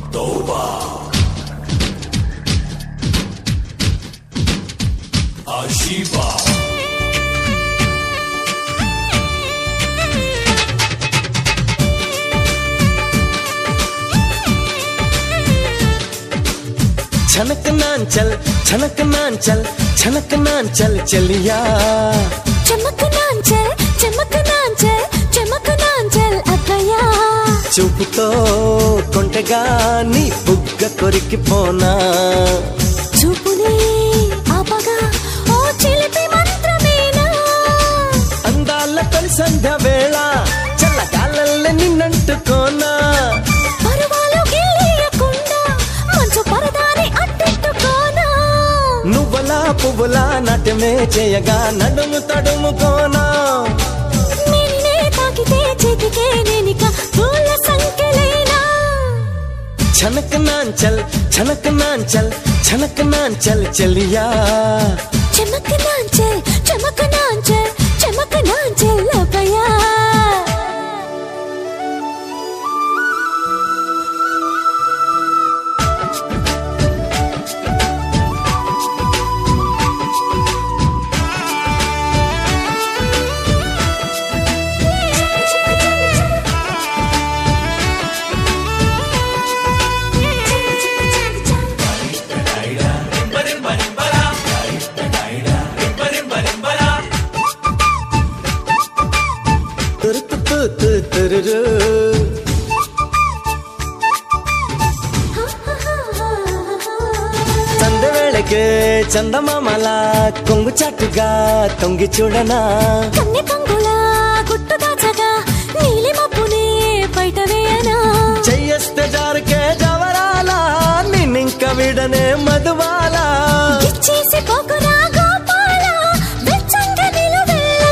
तौबा आशीबा छनक नांचल छनक नांचल छनक नांचल चलिया चमक नांचल चमक नांचल चमक नांचल अब्बया చూపుతో కొంటగా నీ బుగ్గ కొరికిపోనా చూపునే ఆపగా ఓ చిలిపి మంత్రమేనా అందాల తొలి సంధ్య వేళ చల్లగాలల్లే నిన్నంటుకోనా పరువాలు గిల్లియకుండా మంచు పరదాని అడ్డెట్టుకోనా నువ్వలా పువ్వులా నాట్యమే చేయగా నడుము తడుముకోనా నేనే తాకితే చేతికే నేనిక పూల సంకెలేనా छनक नांचल छनक नांचल छनक नांचल चलिया चमक नांचल चमक नांचल चमक नांचल अब्बया చందవేళకే చందమామలా కొంగు చాటుగా తొంగి చూడనా కన్నె పొంగులా గుట్టు దాచగా నీలి మబ్బునే బయట వేయనా చెయ్యేస్తే జారికే జవరాలా నిన్నింక విడనే మధువాలా ఇచ్చేసి పోకురా గోపాల వెచ్చంగా నిలువెల్లా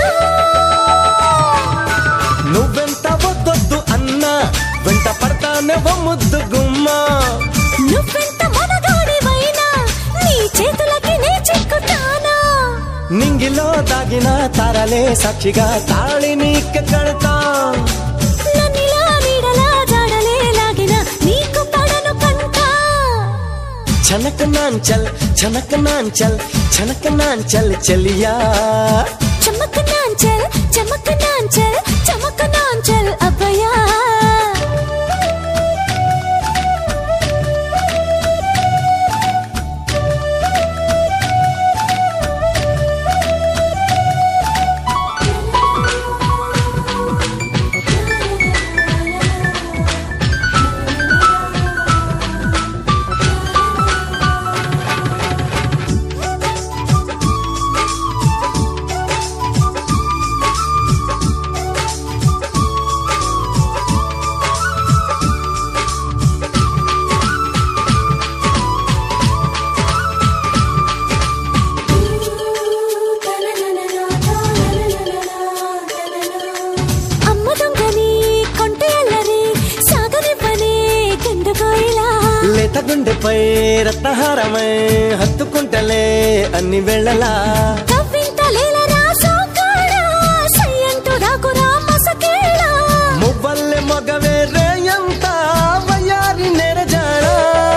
నువ్వెంత వద్దొద్దు అన్నా వెంట పడతానే ఓ ముద్దు గుమ్మా నువ్వెంత మనగాడివైనా నీ చేతులకి నే చిక్కుతానా నింగిలో దాగిన తారలే సాక్షిగా తాళి నీక కడతా నన్నిలా నీడలా జాడలే లాగిన నీకు పడను కంట छनक नांचल छनक नांचल छनक नांचल चलिया चमक नांचल चमक नांचल चमक नांचल अब्बया లేత గుండెపై రత్నహారమై హత్తుకుంటలే అన్ని వేళలా కవ్వింతలేలరా సోకాడా సయ్యంటూ రాకురా మసకేడా మువ్వల్లె మగవే రేయంతా వయ్యారి నెరజాడా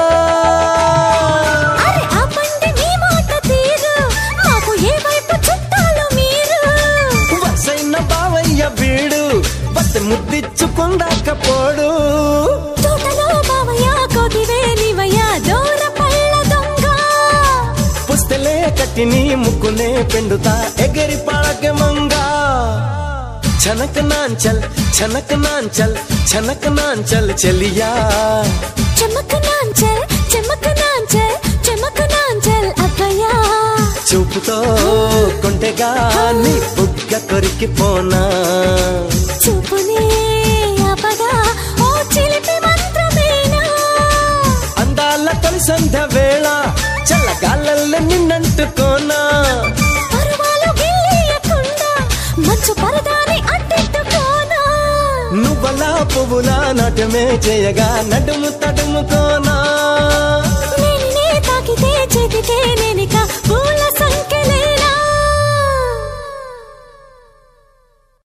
అరే ఆపండి మీ మాట తీరు మాకు ఏ వైపు చుట్టాలు మీరు వసైన బావయ్య వీడు బస్ ముద్దిచ్చుకుందాకపోడు తోటలో బావయ్య కోతివే నీవయ్య దూర పళ్ళ దొంగ పుస్తలే కట్టి నీ ముక్కునే పెండుతా ఎగిరి పడక మంగా छनक नांचल छनक नांचल छनक नांचल चलिया चमक नांचल चमक नांचल चमक नांचल अब्बया చూపుతో కొంటెగా నీ బుగ్గ కొరికిపోనా చూపునే ఆపగా ఓ చిలిపి మంత్రమేనా అందాల తొలి సంధ్య వేళ చల్లగాలల్లే నిన్నంటుకోనా పరువాలు గిల్లియకుండా మంచు పరదాని అడ్డెట్టుకోనా నువ్వలా పువ్వులా నాట్యమే చేయగా నడుము తడుముకోనా నేనే తాకితే చేతికే నేనిక పూల